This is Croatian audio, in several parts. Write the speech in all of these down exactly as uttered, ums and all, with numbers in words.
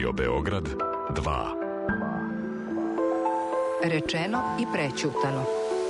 Radio Beograd dva. Rečeno i prećutano.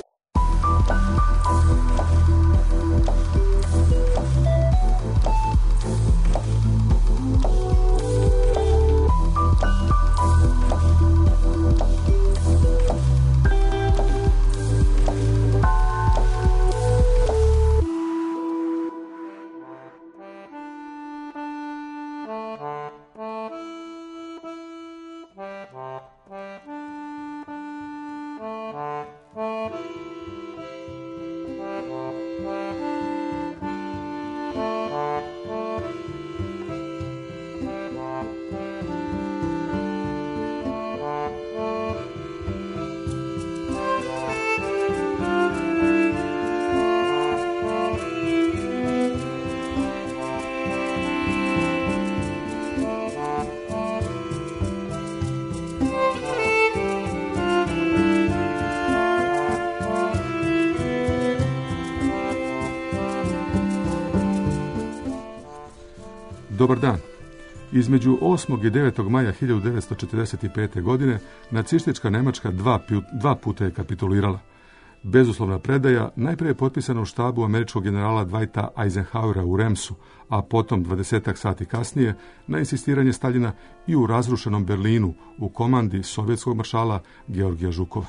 Dobar dan. Između osmog i devetog maja hiljadu devetsto četrdeset pete. godine nacistička Nemačka dva, dva puta je kapitulirala. Bezuslovna predaja najprije je potpisana u štabu američkog generala Dwighta Eisenhowera u Remsu, a potom dvadesetak sati kasnije na insistiranje Staljina i u razrušenom Berlinu u komandi sovjetskog maršala Georgija Žukova.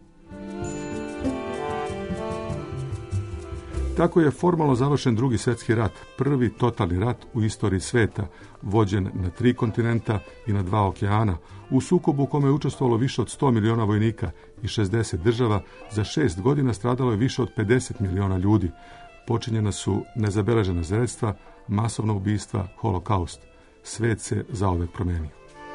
Tako je formalno završen Drugi svjetski rat, prvi totalni rat u istoriji sveta, vođen na tri kontinenta i na dva okeana, u sukobu u kome je učestvovalo više od sto miliona vojnika i šezdeset država, za šest godina stradalo je više od pedeset miliona ljudi. Počinjena su nezabeležena sredstva, masovna ubistva, holokaust. Svet se zauvek promenio.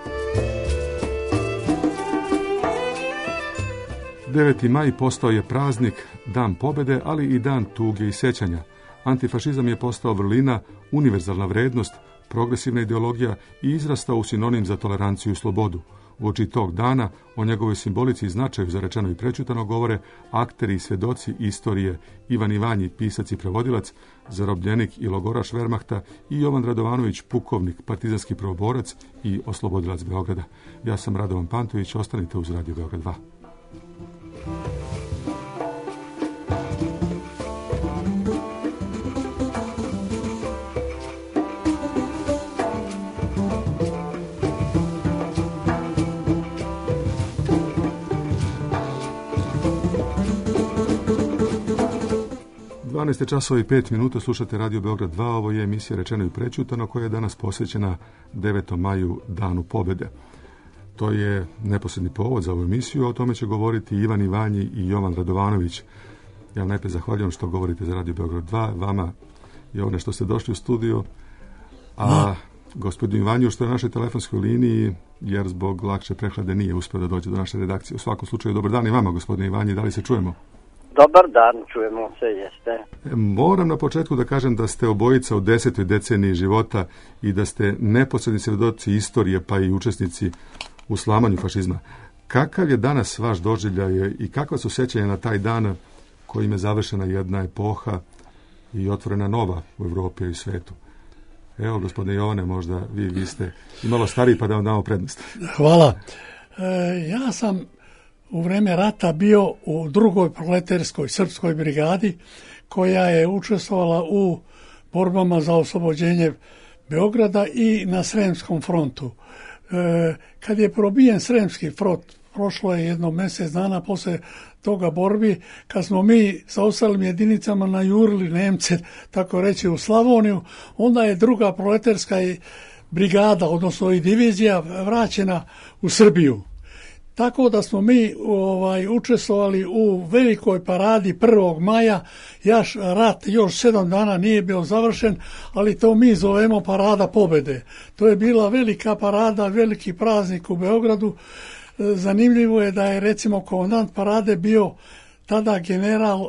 deveti maj postao je praznik, dan pobjede, ali i dan tuge i sjećanja. Antifašizam je postao vrlina, univerzalna vrednost, progresivna ideologija i izrastao u sinonim za toleranciju i slobodu. Uoči tog dana o njegovoj simbolici i značaju za rečeno i prećutano govore akteri i svjedoci istorije Ivan Ivanji, pisac i prevodilac, zarobljenik i logoraš Wehrmachta, i Jovan Radovanović, pukovnik, partizanski prvoborac i oslobodilac Beograda. Ja sam Radovan Pantović, ostanite uz Radio Beograd dva. dvanaest časova i pet minuta, slušate Radio Beograd dva, ovo je emisija Rečeno i prećutano koja je danas posvećena devetom maju, danu pobjede. To je neposredni povod za ovu emisiju, a o tome će govoriti Ivan Ivanji i Jovan Radovanović. Ja vam najprije zahvaljujem što govorite za Radio Beograd dva, vama i one što ste došli u studio, a no. Gospodin Ivanju što je na našoj telefonskoj liniji, jer zbog lakše prehlade nije uspio da dođe do naše redakcije. U svakom slučaju, dobar dan i vama, gospodine Ivanji, da li se čujemo? Dobar dan, čujemo se, jeste. Moram na početku da kažem da ste obojica u desetoj deceniji života i da ste neposredni svjedoci istorije, pa i učesnici u slamanju fašizma. Kakav je danas vaš doživljaj i kakva su sjećanja na taj dan kojim je završena jedna epoha i otvorena nova u Evropi i svijetu? Evo, gospodine Jovane, možda vi, vi ste imalo stariji pa da vam damo prednost. Hvala. E, ja sam u vrijeme rata bio u drugoj proletarskoj srpskoj brigadi koja je učestvovala u borbama za oslobođenje Beograda i na Sremskom frontu. E, kad je probijen Sremski front, prošlo je jedno mjesec dana posle toga borbi, kad smo mi sa ostalim jedinicama najurili Nemce, tako reći, u Slavoniju, onda je druga proletarska brigada, odnosno i divizija, vraćena u Srbiju. Tako da smo mi ovaj, učestvovali u velikoj paradi prvog maja, jaš rat još sedam dana nije bio završen, ali to mi zovemo parada pobjede. To je bila velika parada, veliki praznik u Beogradu. Zanimljivo je da je recimo komandant parade bio tada general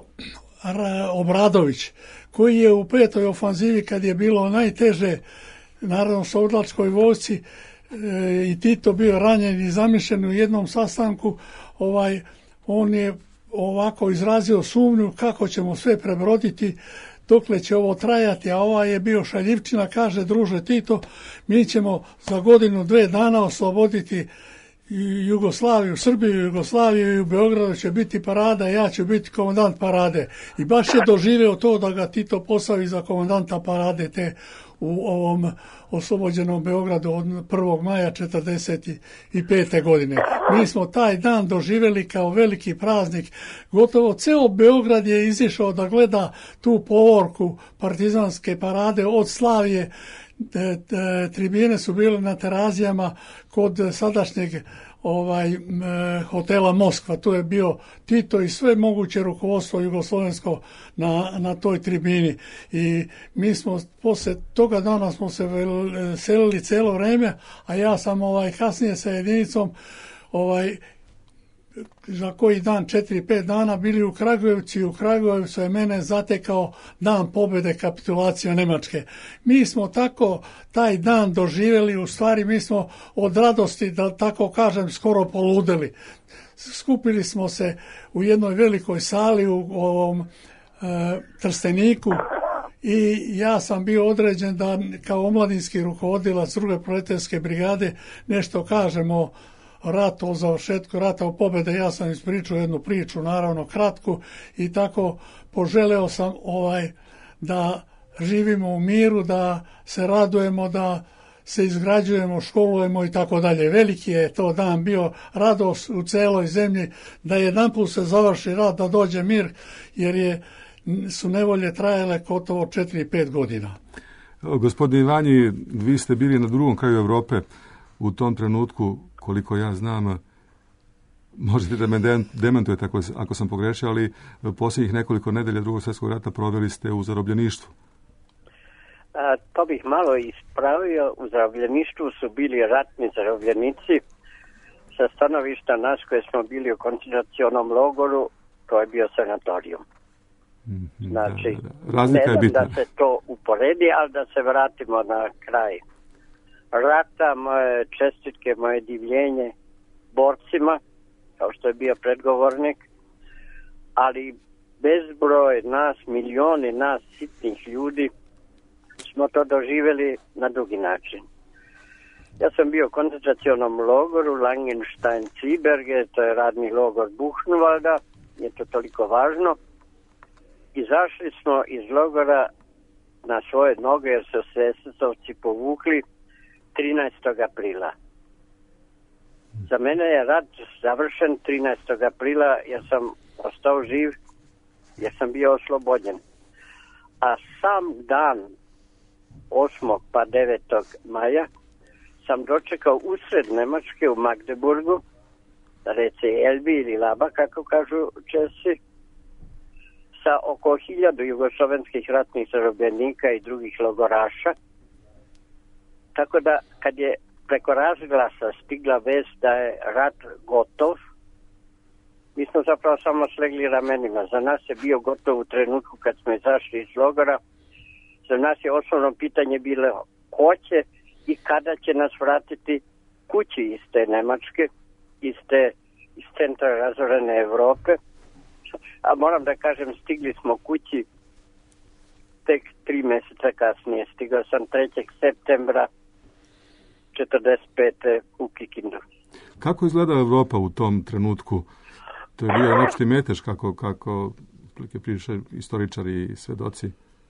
Obradović, koji je u petoj ofanzivi, kad je bilo najteže narodno-oslobodilačkoj vojsci, i Tito bio ranjen i zamišljen u jednom sastanku, ovaj, on je ovako izrazio sumnju kako ćemo sve prebroditi dokle će ovo trajati, a ova je bio šaljivčina, kaže, druže Tito, mi ćemo za godinu, dve dana osloboditi i Jugoslaviju, Srbiju, Jugoslaviju i u Beogradu će biti parada, ja ću biti komandant parade. I baš je doživeo to da ga Tito postavi za komandanta parade te u ovom oslobođenom Beogradu od prvog maja četrdeset pete. godine. Mi smo taj dan doživjeli kao veliki praznik. Gotovo ceo Beograd je izišao da gleda tu povorku partizanske parade od Slavije. Tribine su bile na terazijama kod sadašnjeg ovaj hotela Moskva. Tu je bio Tito i sve moguće rukovodstvo jugoslovensko na, na toj tribini. I mi smo posle toga dana smo se selili cijelo vrijeme, a ja sam ovaj kasnije sa jedinicom ovaj za koji dan, četiri, pet dana bili u Kragujevcu i u Kragujevcu je mene zatekao dan pobjede, kapitulacija Nemačke. Mi smo tako taj dan doživjeli, u stvari mi smo od radosti, da tako kažem, skoro poludeli. Skupili smo se u jednoj velikoj sali u ovom e, Trsteniku i ja sam bio određen da kao omladinski rukovodilac druge proletarske brigade nešto kažemo ratu, o završetku rata, o pobjede. Ja sam ispričao jednu priču, naravno kratku, i tako poželeo sam ovaj da živimo u miru, da se radujemo, da se izgrađujemo, školujemo i tako dalje. Veliki je to dan bio, radost u celoj zemlji da jedanput se završi rat, da dođe mir, jer je, su nevolje trajale gotovo četiri pet godina. Gospodine Ivanji, vi ste bili na drugom kraju Europe u tom trenutku, koliko ja znam, možete da me dementujete ako, ako sam pogrešio, ali posljednjih nekoliko nedelja drugog svjetskog rata proveli ste u zarobljeništvu. A, to bih malo ispravio. U zarobljeništvu su bili ratni zarobljenici. Sa stanovišta nas koje smo bili u koncentracionom logoru, to je bio sanatorijum. Mm-hmm, znači, da, da. Razlika je bitna. Da se to uporedi, ali da se vratimo na kraj rata. Moje čestitke, moje divljenje borcima, kao što je bio predgovornik, ali bezbroj nas, milioni nas sitnih ljudi smo to doživjeli na drugi način. Ja sam bio u koncentracionom logoru Langenstein-Zwieberge, to je radni logor Buchenwalda, je to toliko važno. Izašli smo iz logora na svoje noge jer su se es es ovci povukli trinaestog aprila. Za mene je rat završen trinaestog aprila jer sam ostao živ, jer sam bio oslobođen. A sam dan osmog pa devetog maja sam dočekao usred Nemačke u Magdeburgu, reci Elbi ili Laba, kako kažu Česi, sa oko hiljadu jugoslovenskih ratnih zarobljenika i drugih logoraša. Tako da, kad je preko razglasa stigla vest da je rat gotov, mi smo zapravo samo slegli ramenima. Za nas je bio gotov u trenutku kad smo izašli iz logora. Za nas je osnovno pitanje bilo ko će i kada će nas vratiti kući iz te Nemačke, iz, te, iz centra razorene Evrope. A moram da kažem, stigli smo kući tek tri mjeseca kasnije. Stigao sam trećeg septembra četrdeset pete u Kikindu. Kako izgleda Evropa u tom trenutku? To je bio opšti metež, kako, kako piše istoričari i svedoci.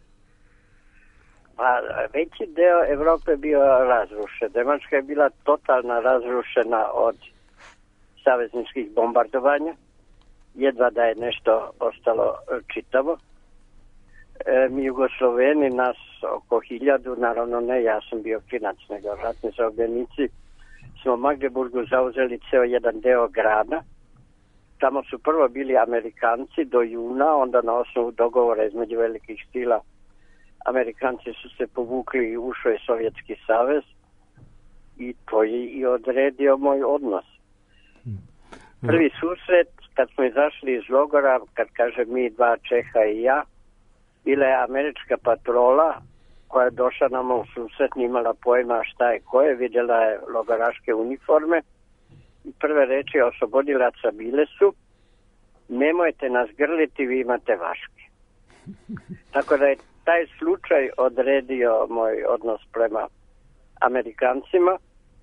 Pa veći deo Evrope je bio razrušen. Nemačka je bila totalno razrušena od savezničkih bombardovanja. Jedva da je nešto ostalo čitavo. E, mi Jugosloveni, nas oko hiljadu, naravno ne, ja sam bio klinac, nego ratni zarobljenici, smo u Magdeburgu zauzeli ceo jedan deo grada. Tamo su prvo bili Amerikanci do juna, onda na osnovu dogovora između velikih sila Amerikanci su se povukli i ušao je Sovjetski savez i to je i odredio moj odnos. Prvi susret, kad smo izašli iz logora, kad kaže mi dva Čeha i ja, bila je američka patrola koja je došla nam u susret, nije imala pojma šta je ko je, vidjela je logoraške uniforme i prve reči oslobodilaca bile su: nemojte nas grliti, vi imate vaške. Tako da je taj slučaj odredio moj odnos prema Amerikancima,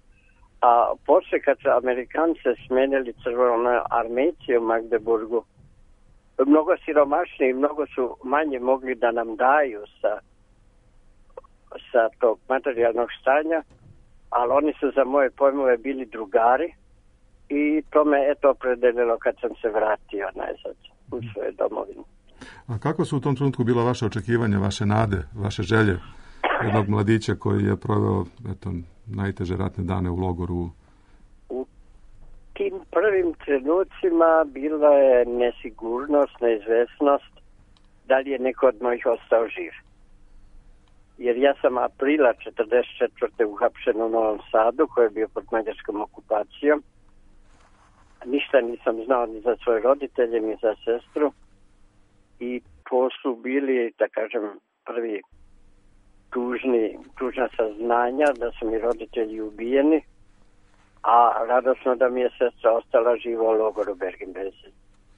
a posle kad su Amerikanci smenili crvenoarmejci u Magdeburgu, mnogo siromašniji i mnogo su manje mogli da nam daju sa, sa tog materijalnog stanja, ali oni su za moje pojmove bili drugari i to me eto opredelilo kad sam se vratio najzad u svoje domovine. A kako su u tom trenutku bila vaše očekivanja, vaše nade, vaše želje jednog mladića koji je proveo eto, najteže ratne dane u logoru? U tim prvim trenucima bila je nesigurnost, neizvesnost da li je neko od mojih ostao živ. Jer ja sam aprila četrdeset četvrte uhapšen u Novom Sadu, koji je bio pod mađarskom okupacijom. Ništa nisam znao ni za svoje roditelje, ni za sestru. I to su bili, da kažem, prvi tužni, tužna saznanja da su mi roditelji ubijeni, a radosno da mi je sestra ostala živa u logoru Bergen-Belsen.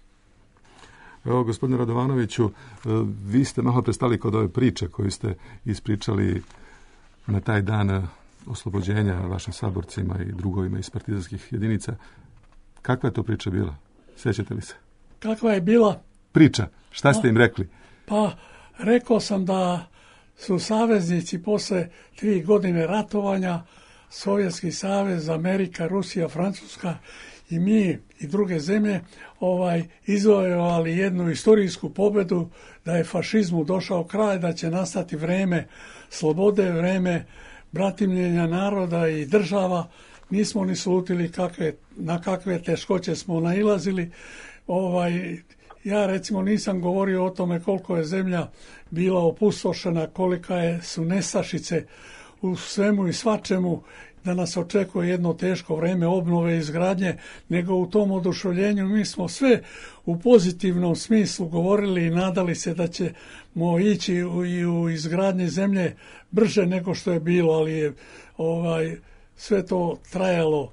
Evo, gospodine Radovanoviću, vi ste malo prestali kod ove priče koju ste ispričali na taj dan oslobođenja vašim saborcima i drugovima iz partizanskih jedinica. Kakva je to priča bila? Sjećate li se? Kakva je bila? Priča. Šta ste im rekli? Pa, rekao sam da su saveznici posle tri godine ratovanja, Sovjetski savez, Amerika, Rusija, Francuska i mi i druge zemlje ovaj, izvojevali jednu istorijsku pobedu, da je fašizmu došao kraj, da će nastati vreme slobode, vreme bratimljenja naroda i država. Nismo ni slutili kakve, na kakve teškoće smo nailazili. Ovaj, ja recimo nisam govorio o tome koliko je zemlja bila opustošena, kolika je, su nestašice u svemu i svačemu, da nas očekuje jedno teško vreme obnove i izgradnje, nego u tom oduševljenju mi smo sve u pozitivnom smislu govorili i nadali se da ćemo ići u, i u izgradnje zemlje brže nego što je bilo, ali je ovaj, sve to trajalo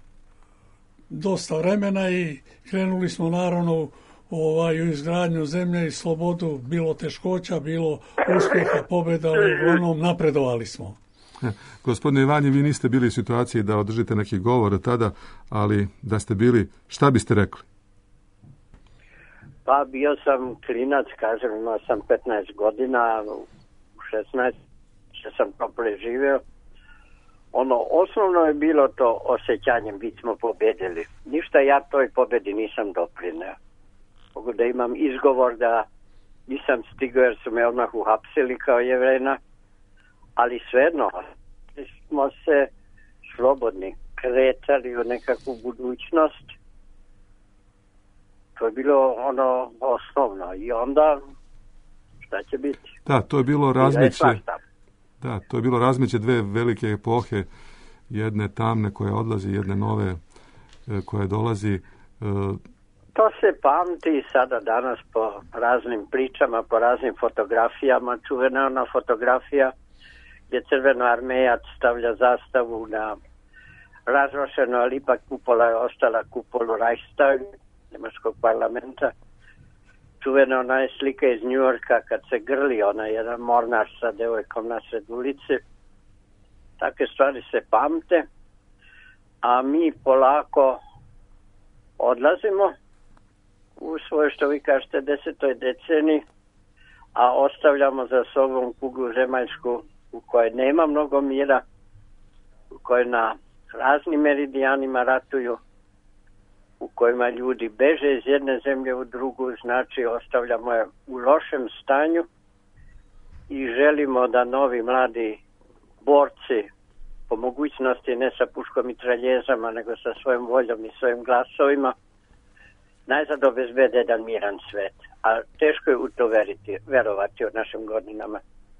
dosta vremena i krenuli smo naravno ovaj, u izgradnju zemlje i slobodu, bilo teškoća, bilo uspjeha, pobjeda, ali uglavnom napredovali smo. Gospodine Ivanje, vi niste bili u situaciji da održite neki govor tada, ali da ste bili, šta biste rekli? Pa bio sam klinac, kažem, imao sam petnaest godina, u šesnaest sam to preživio. Ono, osnovno je bilo to osjećanjem, bit smo pobjedili. Ništa ja toj pobjedi nisam doprineo. Mogu da imam izgovor da nisam stigao jer su me odmah uhapsili kao Jevrejna, ali svejedno smo se slobodni kretali u nekakvu budućnost. To je bilo ono osnovno i onda šta će biti? Da, to je bilo razmeće. Da, to je bilo razmeće dve velike epohe, jedne tamne koja odlazi, jedne nove koje dolazi. To se pamti sada danas po raznim pričama, po raznim fotografijama. Čuvena ona fotografija gdje crvenoarmejac stavlja zastavu na razrušeno, ali ipak kupola je ostala kupolu Reichstag, njemačkog parlamenta. Čuvena ona je slika iz New Yorka kad se grli ona jedan mornar sa devojkom na sred ulici. Takve stvari se pamte, a mi polako odlazimo u svoje, što vi kažete, desetoj deceniji, a ostavljamo za sobom kuglu zemaljsku u kojoj nema mnogo mira, u kojoj na raznim meridijanima ratuju, u kojima ljudi beže iz jedne zemlje u drugu, znači ostavljamo je u lošem stanju i želimo da novi mladi borci, po mogućnosti ne sa puškom i traljezama, nego sa svojom voljom i svojim glasovima, najzad obezbede jedan miran svet. A teško je u to veriti, verovati u našim godinama.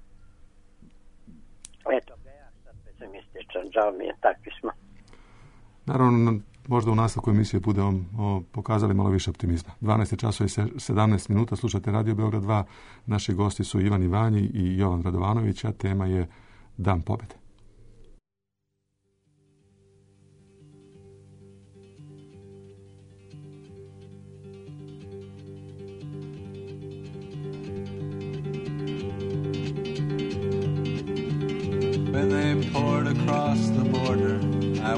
Eto, ja sam pesimističan, žao mi je, takvi smo. Naravno, možda u nastavku emisije budemo pokazali malo više optimizma. dvanaest časova i sedamnaest minuta, slušate Radio Beograd dva. Naši gosti su Ivan Ivanji i Jovan Radovanović, a tema je Dan pobjede.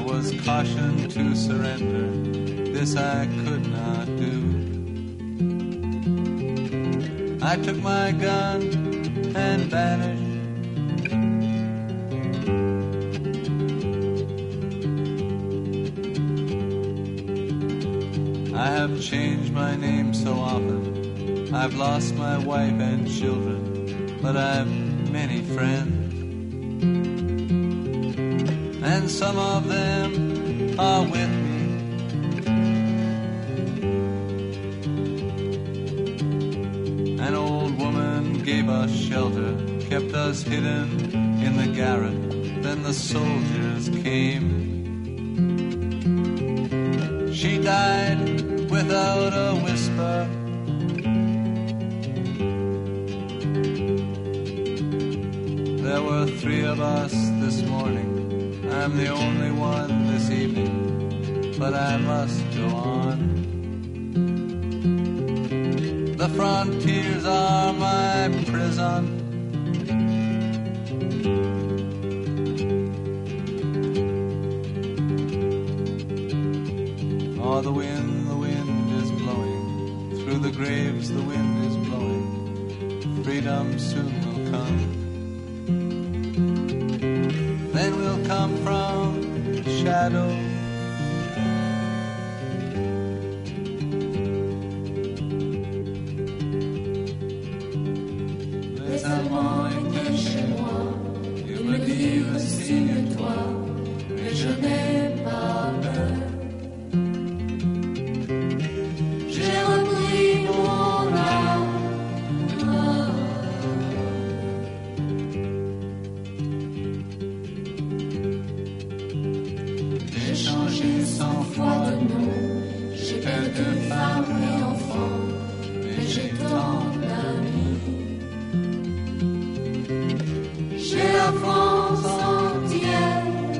was caution to surrender. This I could not do. I took my gun and vanished. I have changed my name so often. I've lost my wife and children, but I've many friends. And some of them are with me. An old woman gave us shelter, kept us hidden in the garret. Then the soldiers came. She died without a whisper. There were three of us this morning. I'm the only one this evening, but I must go on. The frontiers are my prison. Oh, the wind, the wind is blowing. Through the graves the wind is blowing. Freedom soon will come. Then we'll come from the shadow. Les Allemands étaient chez moi. Ils me disent signe-toi, mais je n'ai pas peur. J'ai repris mon âme. J'ai changé cent fois de nom. J'ai perdu femme et enfant, mais j'ai tant d'amis. J'ai la France entière.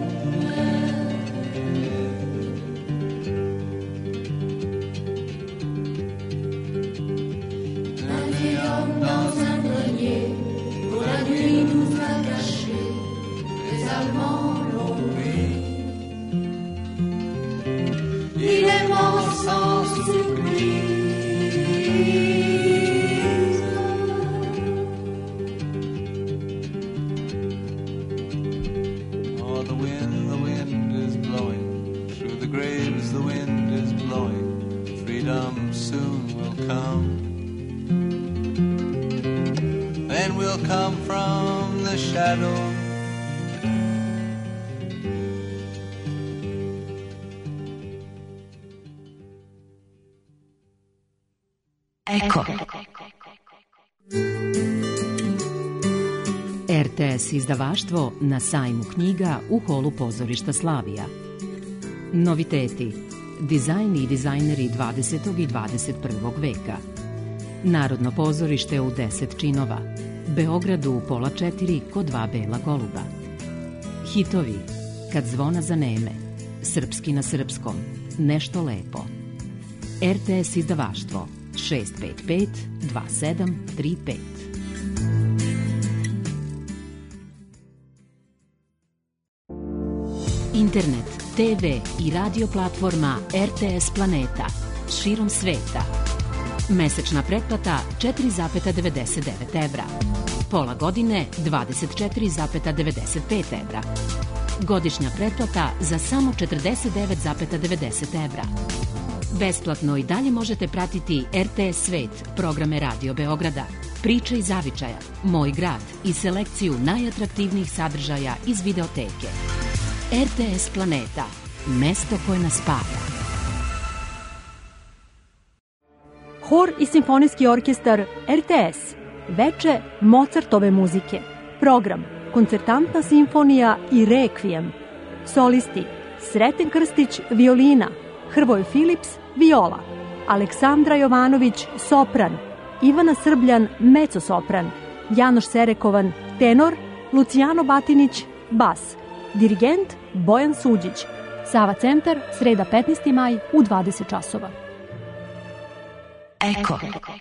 Dans un grenier, où la nuit nous a cachés, les Allemands l'ont pris. Il est mort sans surprise. Oh, the wind, the wind is blowing. Through the graves the wind is blowing. Freedom soon will come. Then we'll come from the shadow. Eko. R T S izdavaštvo na sajmu knjiga u holu pozorišta Slavija. Noviteti. Dizajn i dizajneri dvadesetog i dvadeset prvog veka. Narodno pozorište u deset činova. Beogradu u pola četiri kod dva bela goluba. Hitovi. Kad zvona zaneme. Srpski na srpskom. Nešto lepo. R T S izdavaštvo šest pet pet dva sedam tri pet. Internet, T V i radio platforma R T S Planeta širom sveta. Mesečna pretplata četiri zarez devedeset devet evra. Pola godine dvadeset četiri zarez devedeset pet evra. Godišnja pretplata za samo četrdeset devet zarez devedeset evra. Besplatno i dalje možete pratiti R T S Svet, programe Radio Beograda, Priče iz Zavičaja, Moj grad i selekciju najatraktivnijih sadržaja iz videoteke. R T S Planeta, mesto koje nas spaja. Hor i simfonijski orkestar R T S. Veče Mozartove muzike. Program Koncertantna simfonija i Rekvijem. Solisti Sreten Krstić, violina, Hrvoje Filips, viola, Aleksandra Jovanović, sopran, Ivana Srbljan, mecosopran, Janoš Serekovan, tenor, Lucijano Batinić, bas. Dirigent Bojan Suđić. Sava centar, sreda petnaesti maj u dvadeset časova. Eko.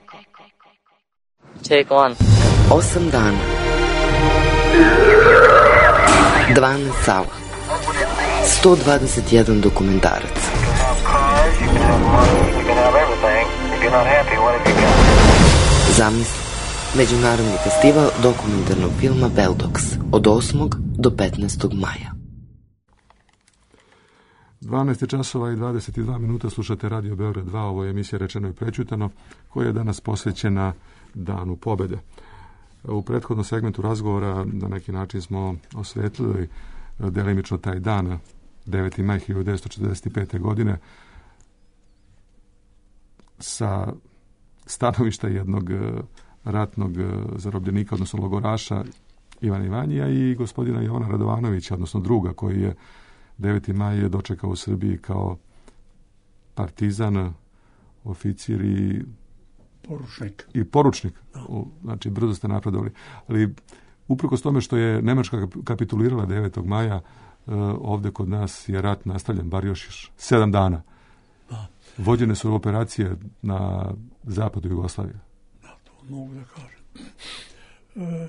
Take one. Osam dana. Dvanaest sala. sto dvadeset jedan dokumentarac. Zamisli, Međunarodni festival dokumentarnog filma Beldox od osmog do petnaestog maja. dvanaest časova i dvadeset dva minuta slušate Radio Beograd dva, ovo je emisija Rečeno i prećutano, koja je danas posvećena Danu pobede. U prethodnom segmentu razgovora na neki način smo osvetlili delimično taj dan, deveti maj hiljadu devetsto četrdeset pete. godine, sa stanovišta jednog ratnog zarobljenika, odnosno logoraša Ivana Ivanjija i gospodina Jovana Radovanovića, odnosno druga, koji je deveti maj je dočekao u Srbiji kao partizan, oficir i poručnik. I poručnik. No. Znači, brzo ste napredovali. Ali uprkos tome što je Nemačka kapitulirala devetog maja, ovdje kod nas je rat nastavljen, bar još sedam dana. Da. Vođene su operacije na zapadu Jugoslavije. Da, to mogu da kažem. E,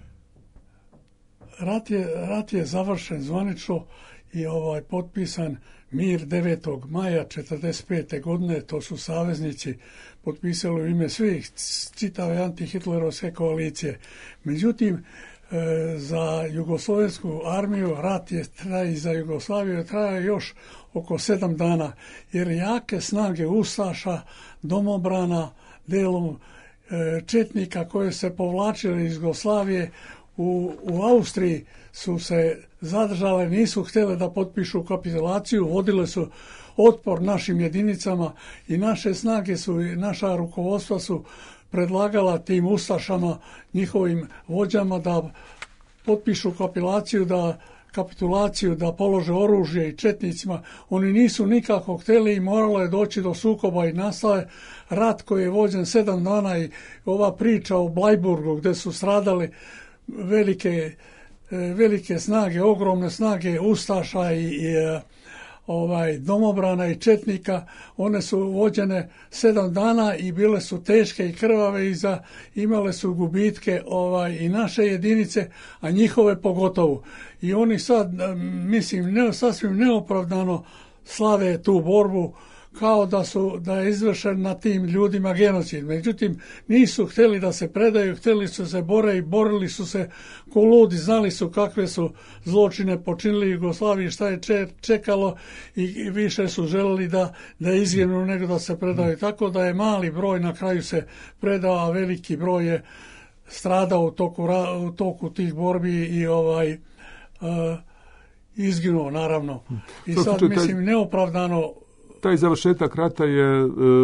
rat, je, rat je završen zvanično i ovaj potpisan mir devetog maja četrdeset pete. godine, to su saveznici potpisali u ime svih čitave antihitlerovske koalicije. Međutim, e, za jugoslovensku armiju rat je traje i za Jugoslaviju traje još oko sedam dana, jer jake snage ustaša, domobrana, delom e, četnika koje se povlačile iz Jugoslavije u, u Austriji su se zadržale, nisu htjele da potpišu kapitulaciju, vodile su otpor našim jedinicama i naše snage su, naša rukovodstva su predlagala tim ustašama, njihovim vođama da potpišu kapitulaciju, da kapitulaciju, da polože oružje i četnicima. Oni nisu nikako htjeli i moralo je doći do sukoba i nastaje rat koji je vođen sedam dana i ova priča o Blajburgu gdje su stradali velike, velike snage, ogromne snage ustaša i, i ovaj domobrana i četnika, one su vođene sedam dana i bile su teške i krvave i za, imale su gubitke ovaj i naše jedinice, a njihove pogotovo. I oni sad, mislim, ne, sasvim neopravdano slave tu borbu kao da su da je izvršen na tim ljudima genocid. Međutim, nisu htjeli da se predaju, htjeli su se bore i borili su se ko ludi, znali su kakve su zločine počinili u Jugoslaviji, šta je čekalo i više su želeli da, da izginu nego da se predaju. Tako da je mali broj na kraju se predao, a veliki broj je stradao u toku, u toku tih borbi i ovaj uh, izginuo, naravno. I sad, mislim, neopravdano taj završetak rata je e,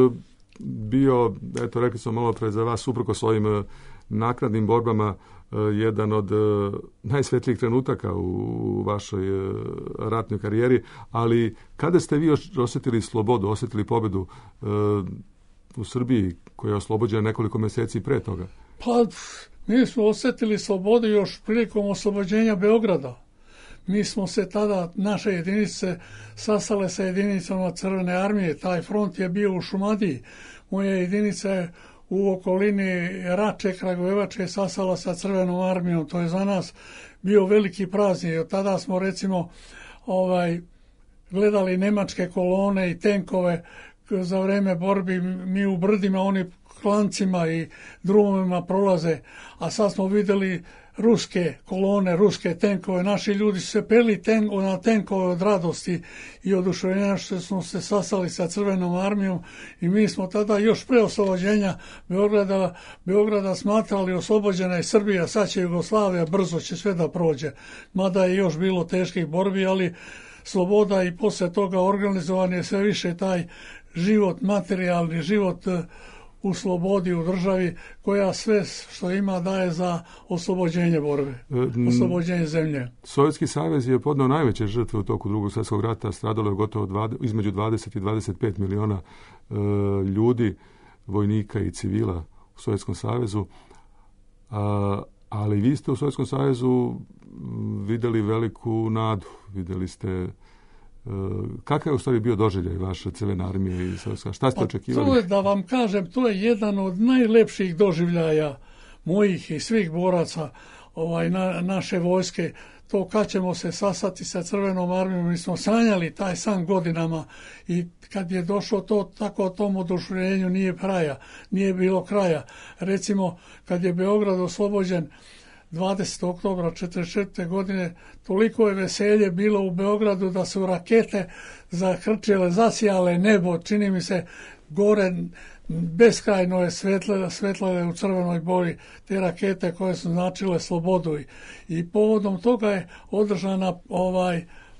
bio, eto rekli smo malo pre za vas, uprkos svojim e, naknadnim borbama, e, jedan od e, najsvetlijih trenutaka u vašoj e, ratnoj karijeri, ali kada ste vi još osjetili slobodu, osjetili pobedu e, u Srbiji, koja je oslobođena nekoliko mjeseci pre toga? Pa, mi smo osjetili slobodu još prilikom oslobođenja Beograda. Mi smo se tada, naše jedinice, sastale sa jedinicama Crvene armije. Taj front je bio u Šumadiji. Moja jedinica je u okolini Rače, Kragujevačke, sastala sa Crvenom armijom. To je za nas bio veliki praznik. Od tada smo, recimo, ovaj, gledali nemačke kolone i tenkove za vreme borbi. Mi u brdima, oni klancima i drumovima prolaze. A sad smo vidjeli ruske kolone, ruske tenkove. Naši ljudi su se peli ten, na tenkove od radosti i oduševljenja što smo se sastali sa Crvenom armijom i mi smo tada još pre oslobođenja Beograda, Beograda smatrali oslobođena je Srbija, sad će Jugoslavija, brzo će sve da prođe. Mada je još bilo teških borbi, ali sloboda i posle toga organizovan je sve više taj život, materijalni život u slobodi, u državi koja sve što ima daje za oslobođenje borbe, oslobođenje zemlje. Sovjetski savez je podneo najveće žrtve u toku Drugog svjetskog rata, stradalo je gotovo dvadeset, između dvadeset i dvadeset pet miliona e, ljudi, vojnika i civila u Sovjetskom savezu, a, ali vi ste u Sovjetskom savezu vidjeli veliku nadu, vidjeli ste kakav je u stvari bio doživljaj vaše Crvene armije i Sovjetska? Šta ste pa, očekivali? To je, da vam kažem, to je jedan od najlepših doživljaja mojih i svih boraca ovaj, na, naše vojske. to kad ćemo se sastati sa Crvenom armijom, mi smo sanjali taj san godinama i kad je došlo to tako tom oduševljenju nije kraja, nije bilo kraja. Recimo kad je Beograd oslobođen dvadesetog oktobra četrdeset četvrte. godine, toliko je veselje bilo u Beogradu da su rakete zakrčile, zasijale nebo, čini mi se gore beskrajno je svetlele, svetlele u crvenoj boji te rakete koje su značile slobodu. I povodom toga je održana ovaj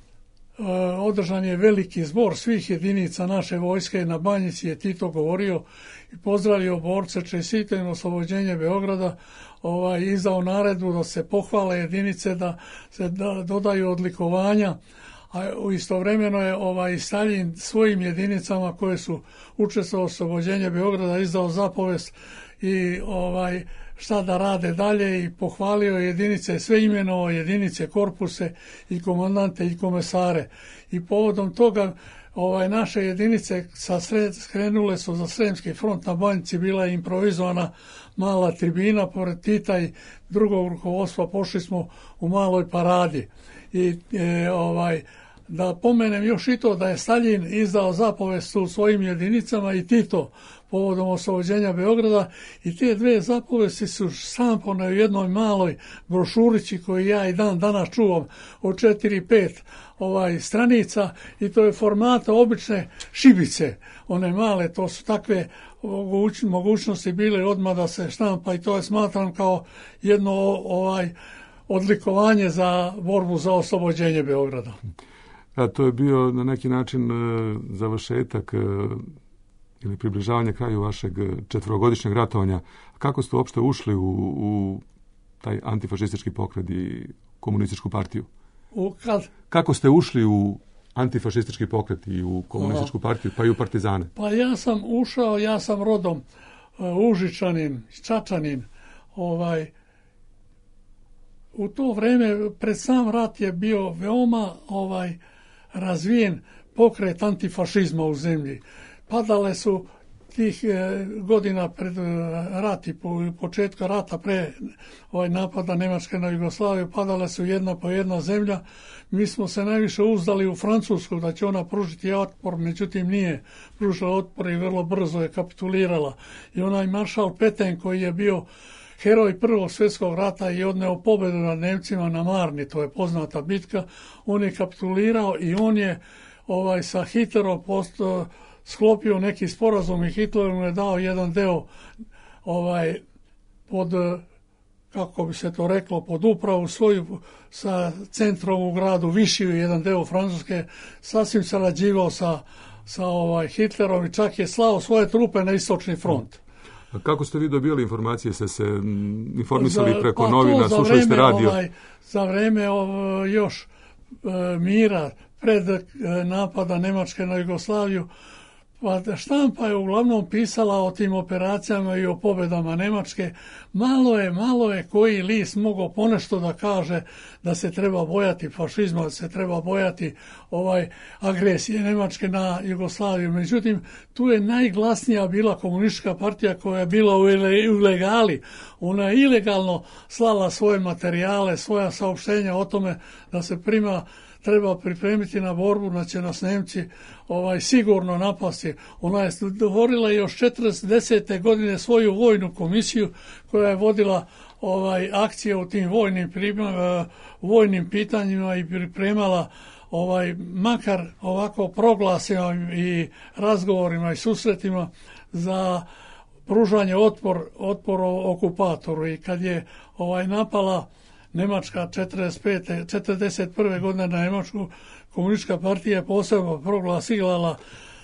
održan je veliki zbor svih jedinica naše vojske na Banjici, je Tito govorio i pozdravio borce, čestitao im oslobođenje Beograda, ovaj, izdao naredbu da se pohvale jedinice, da se da, dodaju odlikovanja, a istovremeno je ovaj Staljin svojim jedinicama koje su učestvovale u oslobođenju Beograda izdao zapovest i ovaj šta da rade dalje i pohvalio jedinice, sve imenovao jedinice, korpuse i komandante i komesare. I povodom toga ovaj naše jedinice sa sred, skrenule su za Sremski front na Banjici, bila je improvizovana mala tribina pored Tita i drugog rukovodstva, pošli smo u maloj paradi. I e, ovaj da pomenem još i to da je Staljin izdao zapovest u svojim jedinicama i Tito povodom oslobođenja Beograda i te dve zapovesti su štampane u jednoj maloj brošurici koju ja i dan danas čuvam od četiri pet ovaj stranica i to je formata obične šibice, one male, to su takve mogućnosti bile odmah da se štampa i to je smatram kao jedno ovaj odlikovanje za borbu za oslobođenje Beograda. A to je bio na neki način e, završetak e, ili približavanje kraju vašeg četverogodišnjeg ratovanja. Kako ste uopšte ušli u, u taj antifašistički pokret i komunističku partiju? U kad? Kako ste ušli u antifašistički pokret i u komunističku partiju, pa i u partizane? Pa ja sam ušao, ja sam rodom uh, Užičanin, Čačanin. Ovaj, u to vreme, pred sam rat je bio veoma ovaj razvijen pokret antifašizma u zemlji. Padale su tih e, godina pred rat i po početka rata pre ovaj napada Nemačke na Jugoslaviju, padale su jedna po jedna zemlja. Mi smo se najviše uzdali u Francusku da će ona pružiti otpor, međutim nije pružila otpor i vrlo brzo je kapitulirala. I onaj maršal Petain koji je bio heroj Prvog svjetskog rata i odneo pobedu nad Nemcima na Marni, to je poznata bitka, on je kapitulirao i on je ovaj sa Hitlerom posto, sklopio neki sporazum i Hitler mu je dao jedan deo ovaj pod, kako bi se to reklo, pod upravu svoju sa centrom u gradu Višiju, jedan deo Francuske, sasvim sarađivao sa, sa ovaj Hitlerom i čak je slao svoje trupe na istočni front. A kako ste vi dobili informacije? Ste se informisali za, preko pa novina, slušali ste radio? Ovaj, za vreme ovaj, još e, mira pred e, napada Nemačke na Jugoslaviju, pa štampa je uglavnom pisala o tim operacijama i o pobedama Nemačke. Malo je, malo je koji list mogao ponešto da kaže da se treba bojati fašizma, da se treba bojati ovaj agresije Nemačke na Jugoslaviju. Međutim, tu je najglasnija bila komunistička partija koja je bila u ilegali. Ona je ilegalno slala svoje materijale, svoja saopštenja o tome da se prima treba pripremiti na borbu, da će nas Nemci ovaj, sigurno napasti. Ona je stvorila još četrdesete godine svoju vojnu komisiju koja je vodila ovaj, akcije u tim vojnim, prima, vojnim pitanjima i pripremala ovaj, makar ovako proglasima i razgovorima i susretima za pružanje otpor, otpor okupatoru. I kad je ovaj, napala Nemačka četrdeset pete, četrdeset prve godine na Nemačku, komunistička partija posebno proglasila,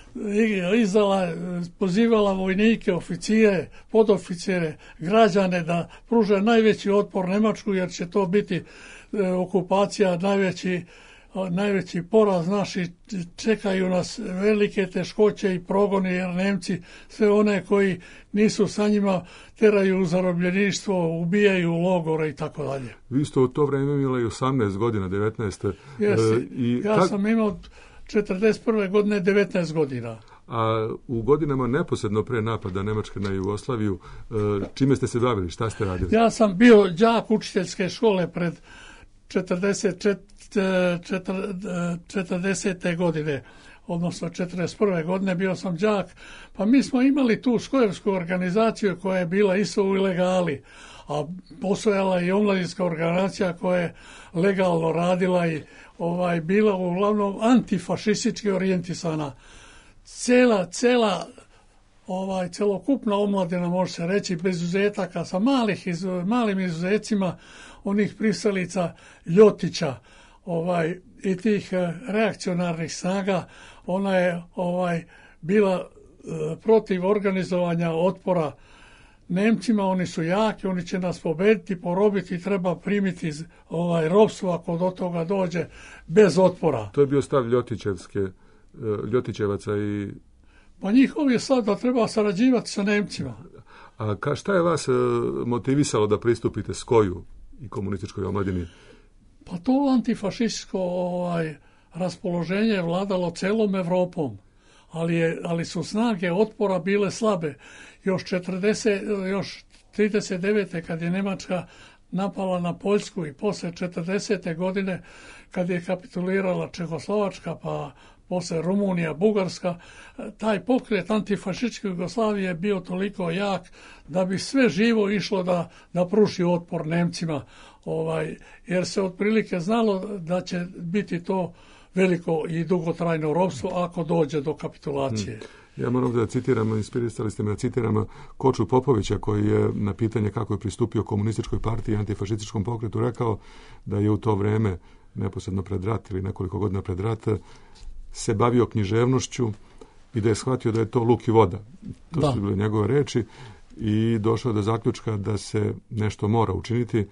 izdala, pozivala vojnike, oficire, podoficire, građane da pruže najveći otpor Nemačku jer će to biti e, okupacija, najveći, najveći poraz naši, čekaju nas velike teškoće i progoni jer Nemci sve one koji nisu sa njima teraju u zarobljeništvo, ubijaju u logore i tako dalje. Vi ste u to vreme imali osamnaest godina, devetnaest. Jesi, e, i ja kak... sam imao četrdeset prve godine devetnaest godina. A u godinama neposredno pre napada Nemačke na Jugoslaviju, čime ste se bavili, šta ste radili? Ja sam bio đak učiteljske škole pred četrdesete godine, odnosno četrdeset prve godine bio sam đak, pa mi smo imali tu skojevsku organizaciju koja je bila isto u ilegali, a postojala i omladinska organizacija koja je legalno radila i ovaj bila uglavnom antifašistički orijentisana. Cela, cela ovaj celokupna omladina, može se reći, bez izuzetaka, sa malih, malim izuzecima onih pristalica Ljotića, ovaj i tih reakcionarnih snaga, ona je ovaj bila e, protiv organizovanja otpora Nemcima. Oni su jaki, oni će nas pobediti, porobiti, treba primiti ovaj ropstvo ako do toga dođe, bez otpora. To je bio stav Ljotićevske, Ljotićevaca i... Pa njihov je sad da treba sarađivati sa Nemcima. A ka, šta je vas motivisalo da pristupite Skoju i komunističkoj omladini? Pa to antifašističko ovaj, raspoloženje je vladalo celom Evropom, ali, je, ali su snage otpora bile slabe. Još, četrdeset, još trideset devete kad je Njemačka napala na Poljsku i posle četrdesete godine kad je kapitulirala Čehoslovačka, pa posle Rumunija, Bugarska, taj pokret antifašističke Jugoslavije je bio toliko jak da bi sve živo išlo da, da pruši otpor Nemcima, ovaj, jer se otprilike znalo da će biti to veliko i dugotrajno ropstvo ako dođe do kapitulacije. Hmm. Ja moram da citiram, inspirisali ste me da citiram Koču Popovića, koji je na pitanje kako je pristupio komunističkoj partiji i antifašističkom pokretu rekao da je u to vreme, neposredno pred rat ili nekoliko godina pred rat, se bavio književnošću i da je shvatio da je to luk i voda. To da. su bile njegove reči i došao do zaključka da se nešto mora učiniti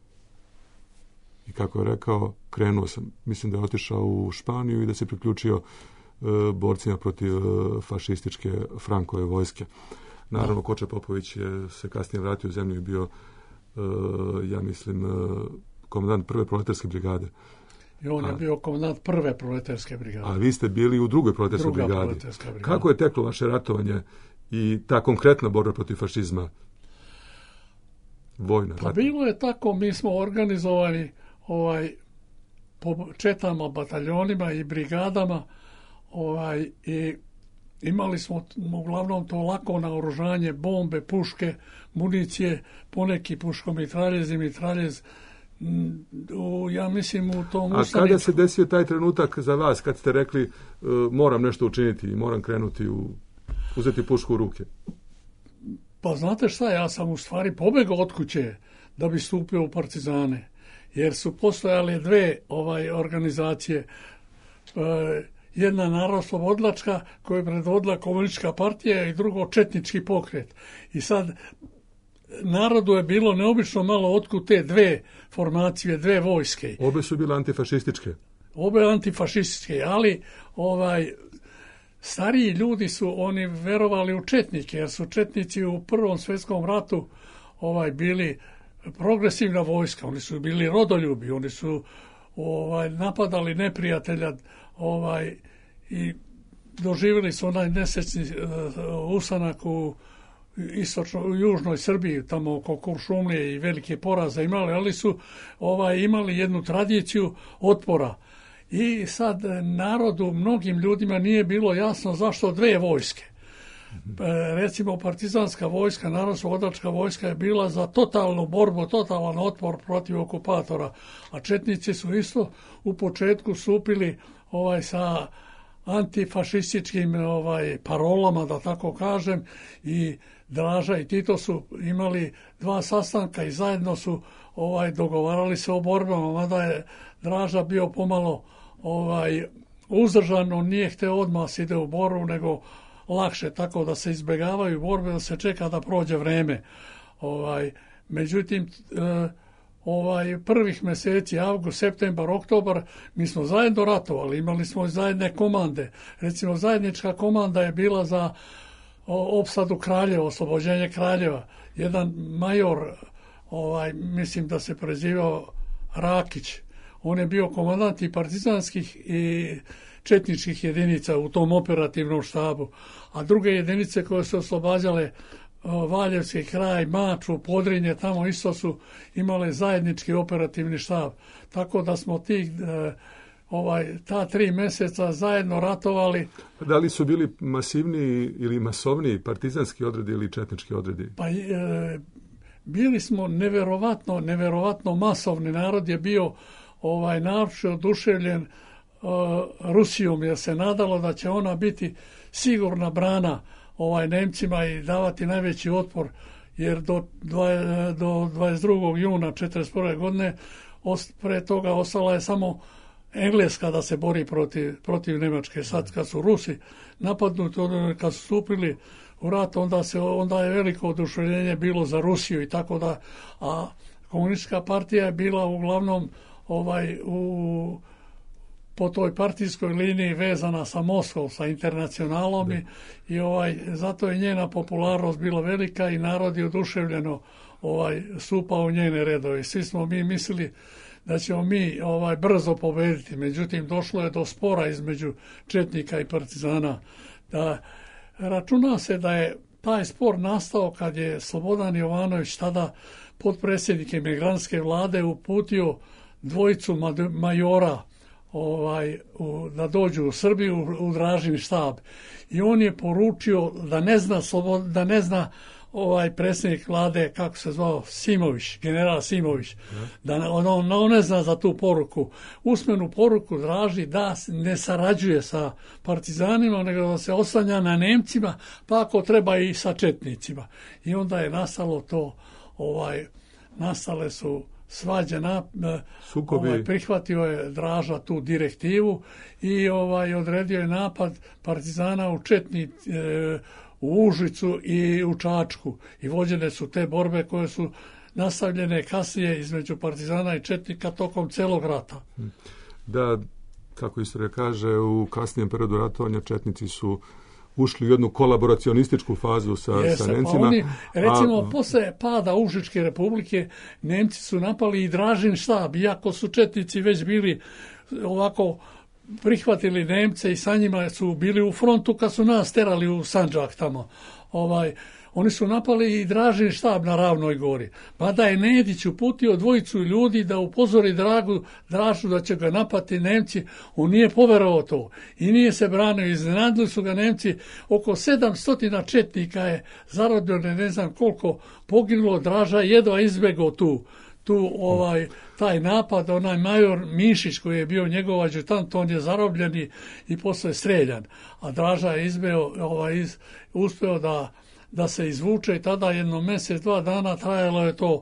i kako je rekao, krenuo sam. Mislim da je otišao u Španiju i da se priključio e, borcima protiv e, fašističke Frankove vojske. Naravno, Koča Popović je se kasnije vratio u zemlju i bio, e, ja mislim, e, komandant prve proletarske brigade. I on je a, bio komandant prve proletarske brigade. A vi ste bili u drugoj proletarskoj brigadi. brigada. Kako je teklo vaše ratovanje i ta konkretna borba protiv fašizma? Vojna. Pa bilo je tako, mi smo organizovani ovaj, po četama, bataljonima i brigadama ovaj, i imali smo uglavnom to lako naoružanje, bombe, puške, municije, poneki puškomitraljez i mitraljez. U, ja mislim u tom A ustaničku... kada se desio taj trenutak za vas, kad ste rekli uh, moram nešto učiniti i moram krenuti u, uzeti pušku u ruke? Pa znate šta, ja sam u stvari pobegao od kuće da bi stupio u partizane, jer su postojale dve ovaj organizacije. Uh, jedna narodnooslobodilačka koju je predvodila komunistička partija i drugo četnički pokret. I sad narodu je bilo neobično malo otkud te dve formacije, dve vojske. Obe su bile antifašističke. Obe antifašističke, ali ovaj stariji ljudi su oni verovali u četnike, jer su četnici u Prvom svjetskom ratu ovaj bili progresivna vojska, oni su bili rodoljubi, oni su ovaj napadali neprijatelja ovaj i doživjeli su onaj nesečni uh, usanak u istočno u južnoj Srbiji, tamo oko Kuršumlije i velike poraze imali, ali su ovaj imali jednu tradiciju otpora. I sad narodu, mnogim ljudima nije bilo jasno zašto dve vojske. E, recimo partizanska vojska, narodnooslobodilačka vojska je bila za totalnu borbu, totalan otpor protiv okupatora, a četnici su isto u početku stupili ovaj sa antifašističkim ovaj parolama, da tako kažem, i Draža i Tito su imali dva sastanka i zajedno su ovaj dogovarali se o borbama, mada je Draža bio pomalo ovaj uzdržan, on nije hteo odmah se ide u borbu, nego lakše tako da se izbjegavaju borbe, da se čeka da prođe vreme. Ovaj međutim e, ovaj prvih mjeseci, avgust, septembar, oktobar, mi smo zajedno ratovali, imali smo zajedne komande. Recimo zajednička komanda je bila za opsadu Kraljeva, oslobođenje Kraljeva. Jedan major, ovaj mislim da se prezivao Rakić, on je bio komandant i partizanskih i četničkih jedinica u tom operativnom štabu, a druge jedinice koje su oslobađale Valjevski kraj, Maču, Podrinje, tamo isto su imale zajednički operativni štab. Tako da smo tih ovaj, ta tri mjeseca zajedno ratovali. Da li su bili masivniji ili masovniji partizanski odredi ili četnički odredi? Pa e, bili smo neverovatno, neverovatno masovni. Narod je bio ovaj naročito oduševljen uh, Rusijom, jer se nadalo da će ona biti sigurna brana ovaj Nemcima i davati najveći otpor, jer do, do dvadeset drugog juna četrdeset prve godine pre toga ostala je samo Engleska da se bori protiv, protiv Njemačke. Sad kad su Rusi napadnuti, kad su stupili u rat, onda, se, onda je veliko oduševljenje bilo za Rusiju i tako da, a komunistička partija je bila uglavnom ovaj u po toj partijskoj liniji vezana sa Moskvom, sa internacionalom i, i ovaj, zato je njena popularnost bila velika i narod je oduševljeno ovaj, stupao u njene redove. Svi smo mi mislili da ćemo mi ovaj, brzo pobediti, međutim došlo je do spora između četnika i partizana. Da, računa se da je taj spor nastao kad je Slobodan Jovanović, tada potpredsjednik emigrantske vlade, uputio dvojicu majora ovaj, u, da dođu u Srbiju u, u Dražin štab. I on je poručio da ne zna, da ne zna ovaj predsjednik vlade, kako se zvao, Simović, general Simović, da on, on, on ne zna za tu poruku. Usmenu poruku Draži da ne sarađuje sa partizanima, nego da se oslanja na Nemcima, pa ako treba i sa četnicima. I onda je nastalo to, ovaj, nastale su svađe, na, ovaj, prihvatio je Draža tu direktivu i ovaj odredio je napad partizana u Četni, e, u Užicu i u Čačku. I vođene su te borbe koje su nastavljene kasnije između partizana i četnika tokom celog rata. Da, kako istorija kaže, u kasnijem periodu ratovanja četnici su ušli u jednu kolaboracionističku fazu sa, Jeste, sa Nemcima. Pa oni, recimo, a... posle pada Užičke republike, Nemci su napali i Dražin štab, iako su četnici već bili ovako prihvatili Nemce i sa njima su bili u frontu kad su nas terali u Sandžak tamo. Ovaj, oni su napali i Dražin štab na Ravnoj gori. Mada je Nedić uputio dvojicu ljudi da upozori Dragu, Dražu da će ga napati Nemci. On nije poverovao to i nije se branio. Iznenadili su ga Nemci. Oko sedamsto četnika je zarobljeno, ne znam koliko poginulo. Draža jedva izbegao tu tu ovaj taj napad, onaj major Mišić koji je bio njegov adjutant, on je zarobljen i, i posle streljan. A Draža je izbeo, ovaj, iz, uspeo da, da se izvuče i tada jedno mjesec, dva dana trajalo je to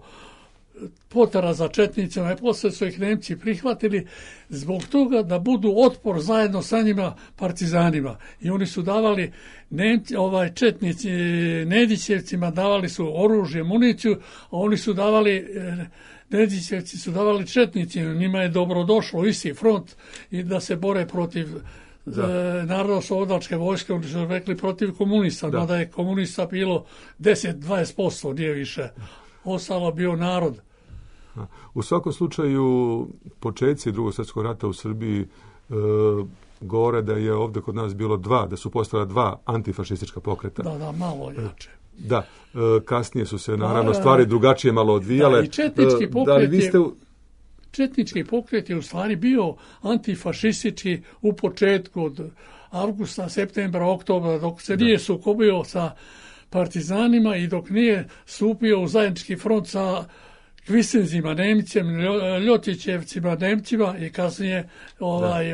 potera za četnicima i posle su ih Nemci prihvatili zbog toga da budu otpor zajedno sa njima partizanima. I oni su davali Nemci, ovaj četnici, Nedićevcima davali su oružje, municiju, a oni su davali Nedićevci su davali četnicima, njima je dobro došlo isti front i da se bore protiv e, narodno-slobodačke vojske, oni su rekli protiv komunista, da. Mada je komunista bilo deset do dvadeset posto, nije više. Ostalo bio narod. U svakom slučaju, početci Drugog svjetskog rata u Srbiji e, govore da je ovdje kod nas bilo dva, da su postala dva antifašistička pokreta. Da, da, malo jače. Da, e, kasnije su se naravno stvari drugačije malo odvijale. Da, i četnički pokret, da, ste... u... četnički pokret je u stvari bio antifašistički u početku od avgusta, septembra, oktobra, dok se da. nije sukobio sa partizanima i dok nije stupio u zajednički front sa Kvisenzima, Nemcem, Ljotićevcima, Nemcima i kasnije ovaj,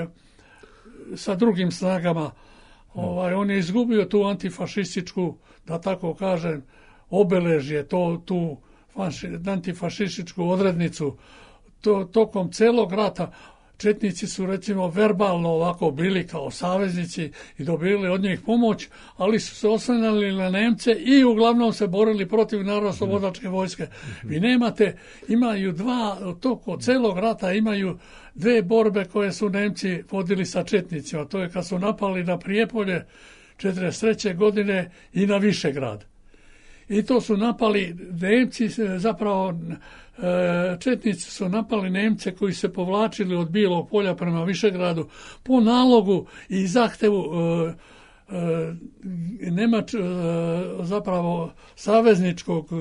sa drugim snagama. Ovaj, on je izgubio tu antifašističku, da tako kažem, obeležje, to, tu antifašističku odrednicu. To, tokom celog rata četnici su recimo verbalno ovako bili kao saveznici i dobili od njih pomoć, ali su se oslanjali na Nemce i uglavnom se borili protiv narodno-slobodačke vojske. Vi nemate, imaju dva, toko celog rata imaju dve borbe koje su Nemci vodili sa četnicima. To je kad su napali na Prijepolje četrdeset treće godine i na Višegrad. I to su napali Nemci, zapravo četnici su napali Nemce koji se povlačili od Bilog polja prema Višegradu po nalogu i zahtevu Nemač, zapravo savezničkog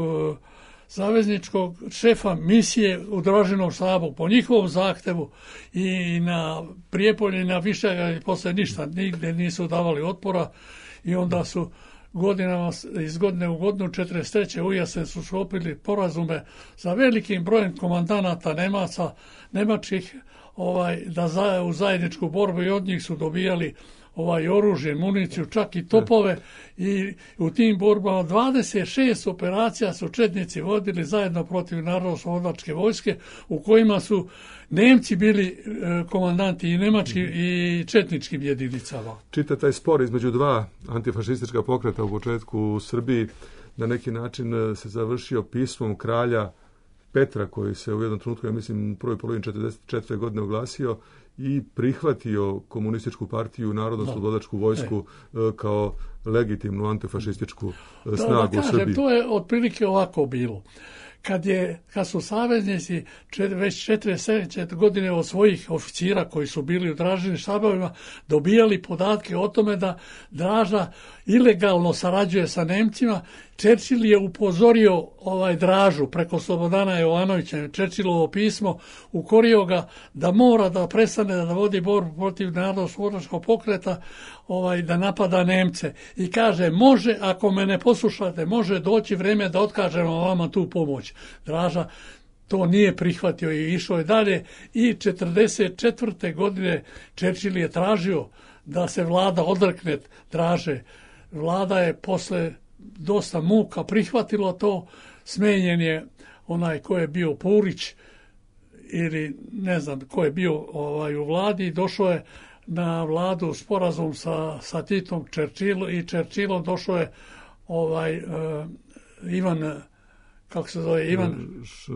savezničkog šefa misije u Dražinom štabu po njihovom zahtevu i na Prijepolje i na Višega posle ništa, nigde nisu davali otpora i onda su godinama, iz godine u godinu četrdeset treće u jesen su sklopili porazume sa velikim brojem komandanata Nemaca, nemačkih, ovaj, da za, u zajedničku borbu i od njih su dobijali ovaj oružje, municiju, čak i topove i u tim borbama dvadeset šest operacija su četnici vodili zajedno protiv narodnooslobodilačke vojske u kojima su Nemci bili komandanti i nemački i četničkim jedinicama. Čita taj spor između dva antifašistička pokreta u početku u Srbiji na neki način se završio pismom kralja Petra koji se u jednom trenutku, ja mislim, u prvoj polovini četrdeset četvrte godine oglasio i prihvatio komunističku partiju, narodnooslobodilačku vojsku e. kao legitimnu antifašističku snagu da, da kažem, u Srbiji. To je otprilike ovako bilo. Kad, je, kad su saveznici čet, već četrdeset godine od svojih oficira koji su bili u Dražinim štabovima dobijali podatke o tome da Draža ilegalno sarađuje sa Nemcima, Churchill je upozorio ovaj Dražu preko Slobodana Jovanovića, Churchillovo pismo, ukorio ga da mora da prestane da vodi borbu protiv narodnooslobodilačkog pokreta, ovaj, da napada Nemce. I kaže, može, ako me ne poslušate, može doći vreme da otkažemo vama tu pomoć. Draža to nije prihvatio i išao je dalje i četrdeset četvrte godine Churchill je tražio da se vlada odrekne Draže. Vlada je posle dosta muka prihvatilo to, smenjen je onaj ko je bio Purić ili ne znam ko je bio ovaj, u vladi, došao je na vladu sporazum sa, sa Titom Churchill i Churchillom došao je ovaj, uh, Ivan, kako se zove, Ivan... Š,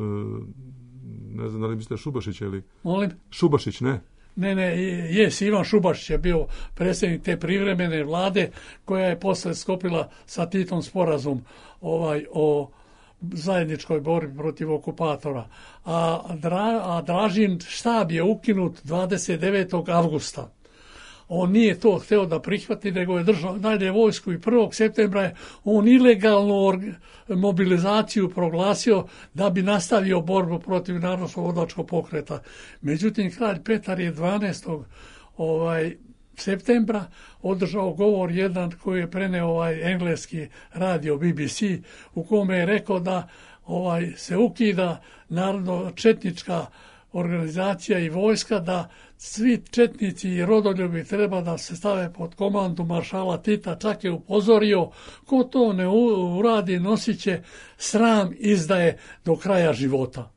ne znam da li mislite Šubašić ili... Molim? Šubašić, ne? Ne, ne, jes, Ivan Šubašić je bio predsjednik te privremene vlade koja je posle sklopila sa Titom sporazum ovaj, o zajedničkoj borbi protiv okupatora. A, Dra, a Dražin štab je ukinut dvadeset devetog avgusta. On nije to hteo da prihvati, nego je držao dalje vojsku i prvog septembra je on ilegalnu mobilizaciju proglasio da bi nastavio borbu protiv narodnooslobodilačkog pokreta. Međutim, kralj Petar je dvanaestog Ovaj, septembra održao govor jedan koji je preneo ovaj engleski radio B B C u kome je rekao da ovaj, se ukida narodno četnička organizacija i vojska, da svi četnici i rodoljubi treba da se stave pod komandu maršala Tita, čak je upozorio ko to ne uradi nosit će sram izdaje do kraja života.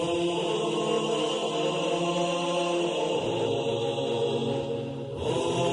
Oh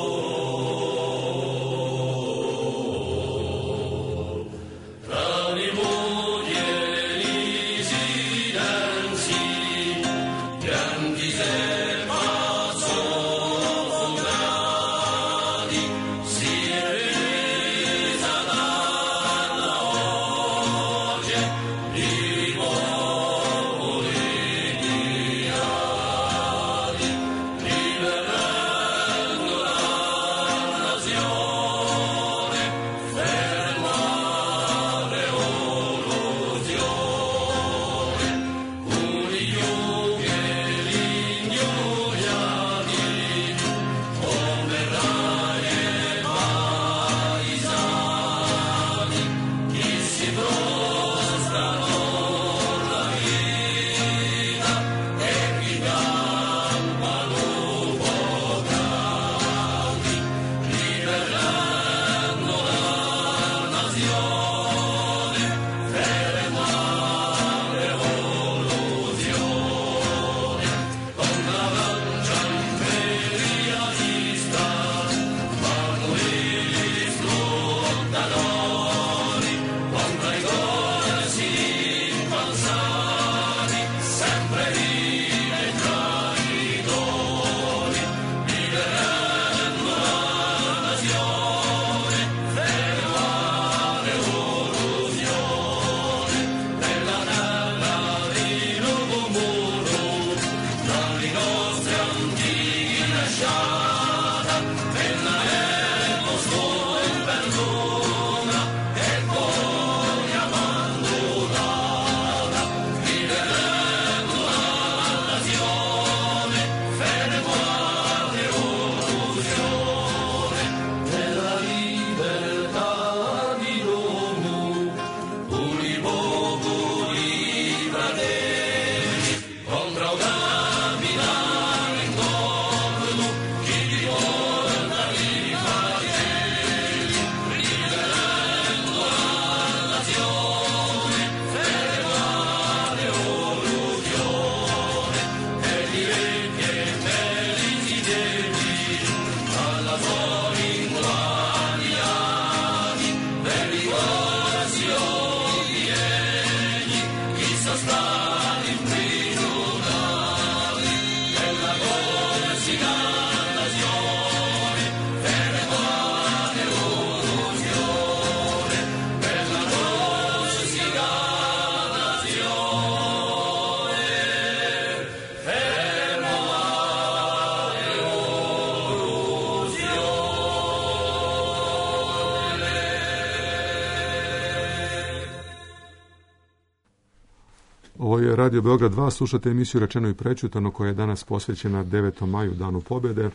Radio Beograd dva, slušate emisiju Rečeno i prečutano koja je danas posvećena devetom maju, Danu pobjede,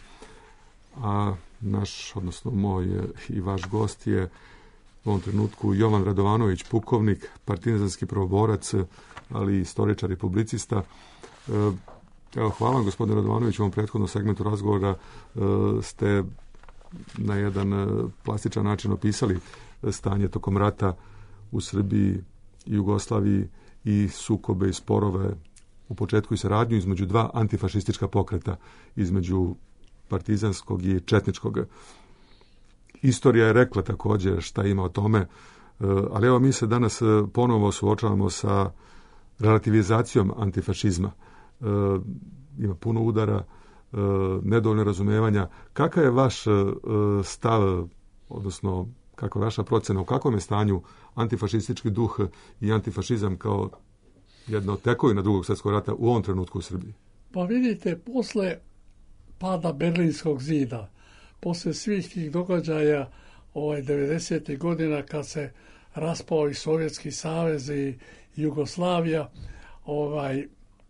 a naš, odnosno moj i vaš gost je u ovom trenutku Jovan Radovanović, pukovnik, partizanski prvoborac, ali i istoričar i publicista. Evo, hvala vam, gospodine Radovanović, u ovom prethodnom segmentu razgovora ste na jedan plastičan način opisali stanje tokom rata u Srbiji i Jugoslaviji i sukobe i sporove u početku i saradnju između dva antifašistička pokreta, između partizanskog i četničkog. Istorija je rekla također šta ima o tome, ali evo mi se danas ponovo suočavamo sa relativizacijom antifašizma. Ima puno udara, nedovoljno razumevanja. Kakav je vaš stav, odnosno kakva je vaša procena, u kakvom je stanju antifašistički duh i antifašizam kao jedna od tekovina Drugog svjetskog rata u ovom trenutku u Srbiji? Pa vidite, posle pada Berlinskog zida, posle svih tih događaja ovaj devedesetih godina kad se raspao i Sovjetski savez i Jugoslavija, ovaj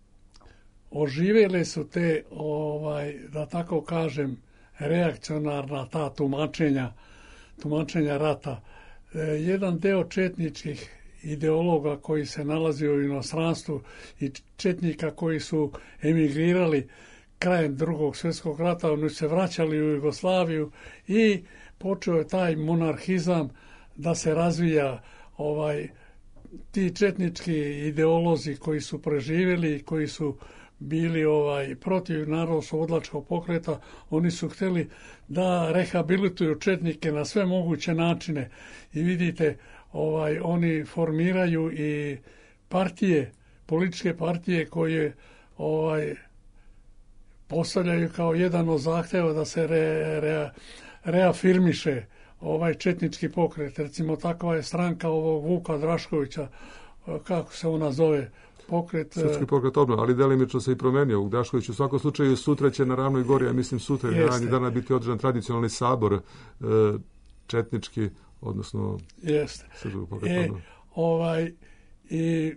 oživjele su te, ovaj da tako kažem, reakcionarna ta tumačenja, tumačenja rata. E, jedan deo četničkih ideologa koji se nalazi u inostranstvu i četnika koji su emigrirali krajem Drugog svjetskog rata, oni se vraćali u Jugoslaviju i počeo je taj monarhizam da se razvija. Ovaj, ti četnički ideolozi koji su preživjeli, koji su bili ovaj protiv narodnooslobodilačkog pokreta, oni su htjeli da rehabilituju četnike na sve moguće načine. I vidite, ovaj oni formiraju i partije, političke partije koje ovaj postavljaju kao jedan od zahtjeva da se re, re, reafirmiše ovaj četnički pokret. Recimo, takva je stranka ovog Vuka Draškovića, kako se ona zove, pokret... Srpski pokret obnova, ali delimično se i promenio. U Draškoviću u svakom slučaju sutra će na Ravnoj gori, ja mislim sutra je radnji dana biti održan tradicionalni sabor četnički, odnosno Jeste. Srpski pokret e, obnova. Ovaj, i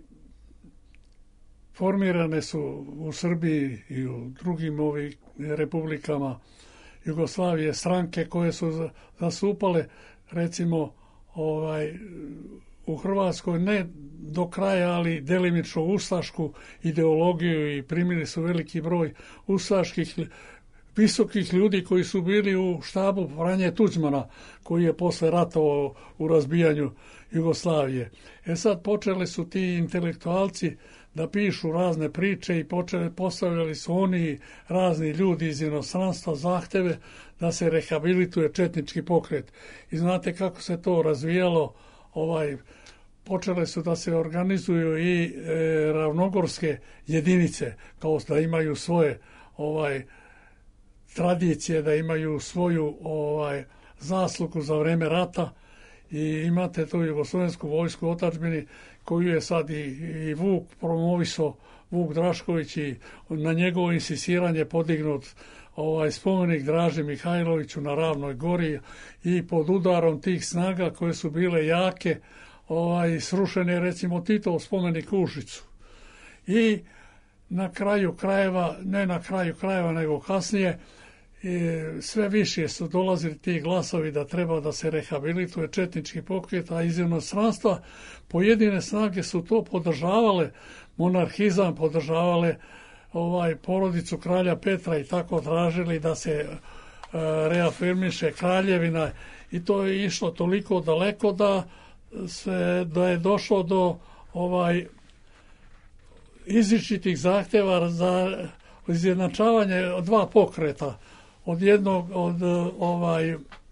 formirane su u Srbiji i u drugim ovim republikama Jugoslavije stranke koje su zastupale, recimo, ovaj u Hrvatskoj ne do kraja, ali delimično ustašku ideologiju i primili su veliki broj ustaških visokih ljudi koji su bili u štabu Franje Tuđmana, koji je posle ratovao u razbijanju Jugoslavije. E sad počeli su ti intelektualci da pišu razne priče i počeli, postavljali su oni razni ljudi iz inostranstva zahteve da se rehabilituje četnički pokret. I znate kako se to razvijalo, ovaj počele su da se organizuju i e, ravnogorske jedinice, kao da imaju svoje ovaj tradicije, da imaju svoju ovaj zaslugu za vreme rata. I imate tu jugoslovensku vojsku u otadžbini koju je sad i, i Vuk promovisao, Vuk Drašković, i na njegovo insistiranje podignut ovaj spomenik Draži Mihajloviću na Ravnoj gori i pod udarom tih snaga koje su bile jake, ovaj srušen je recimo Titov spomenik u Užicu. I na kraju krajeva, ne na kraju krajeva nego kasnije, i sve više su dolazili ti glasovi da treba da se rehabilituje četnički pokret, a iz inostranstva pojedine snage su to podržavale, monarhizam podržavale, ovaj porodicu kralja Petra i tako tražili da se e, reafirmiše kraljevina, i to je išlo toliko daleko da se da je došlo do ovaj izričitih zahtjeva za izjednačavanje dva pokreta, od jednog od ovaj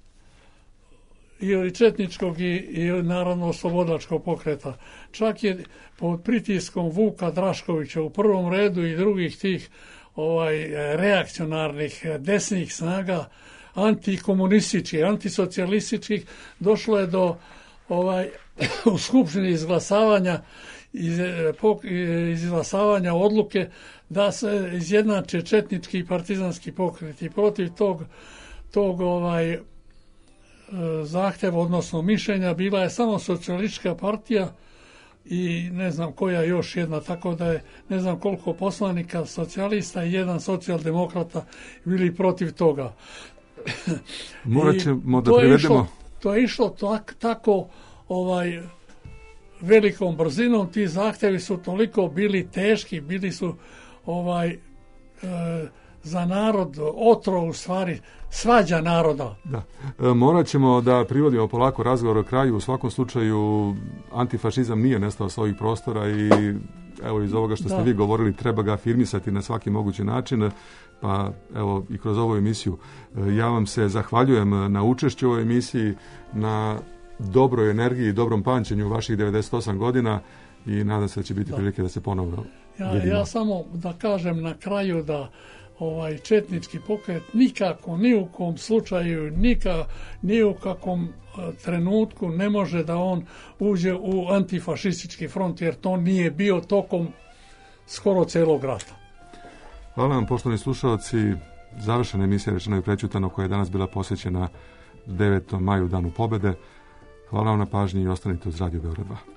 i četničkog i, i naravno slobodlačkog pokreta. Čak je pod pritiskom Vuka Draškovića u prvom redu i drugih tih ovaj reakcionarnih desnih snaga, antikomunističkih, antisocijalističkih, došlo je do ovaj u skupštini izglasavanja iz, izglasavanja odluke da se izjednače četnički i partizanski pokret, i protiv tog tog ovaj zahtjeva, odnosno mišljenja, bila je samo socijalistička partija i ne znam koja još jedna, tako da je ne znam koliko poslanika socijalista i jedan socijaldemokrata bili protiv toga. Morat ćemo da to privedemo... Je išlo, to je išlo tak, tako ovaj, velikom brzinom, ti zahtjevi su toliko bili teški, bili su ovaj, e, za narod otrov, u stvari svađa naroda. Da. E, morat ćemo da privodimo polako razgovor o kraju. U svakom slučaju antifašizam nije nestao sa ovih prostora i evo iz ovoga što ste da. vi govorili treba ga afirmisati na svaki mogući način, pa evo i kroz ovu emisiju. E, ja vam se zahvaljujem na učešću u ovoj emisiji, na dobroj energiji i dobrom pamćenju vaših devedeset osam godina i nadam se da će biti da. prilike da se ponovno ja, vidimo. Ja samo da kažem na kraju da ovaj četnički pokret nikako, ni u kom slučaju, nika, ni u kakvom uh, trenutku ne može da on uđe u antifašistički front, jer to nije bio tokom skoro celog rata. Hvala vam, poštovani slušalci. Završena emisija Rečeno i prećutano koja je danas bila posvećena devetom maju, Danu pobede. Hvala vam na pažnji i ostanite uz Radio Beograd dva.